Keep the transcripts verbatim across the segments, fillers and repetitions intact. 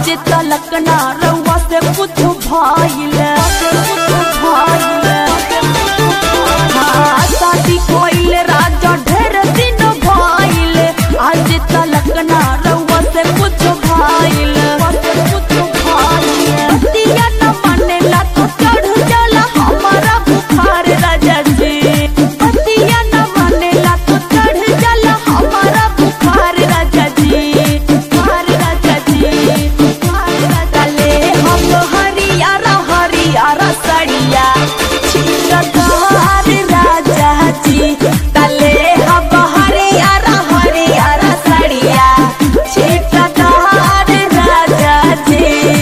आज तलक ना रउआ से कुछ भइल हाँ शादी कोइल राजा ढेर दिन भइल आज तलक ना रउआ से कुछ भइल दिया न मानेला तो चढ़ जाला हमारा बुखार राजा जी दिया न मानेला तो चढ़ जाला हमारा बुखार राजा जी बुखार राजा जी बुखार राजा ले हम हरियारा हरियारा सड़िया छिटकार राजा जी तले हम हरियारा हरियारा सड़िया छिटकार राजा जी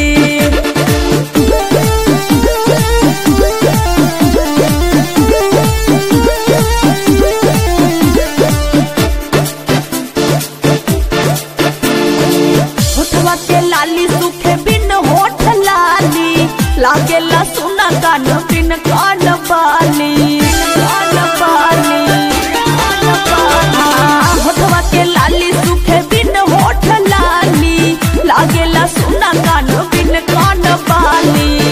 होठवा के लाली सूखे बिन होठ लाली लागेला सुना कान बिन कान बाली कान बाली हाँ, होठवा के लाली सूखे बिन होठ लाली लागेला सुना कान बिन कान बाली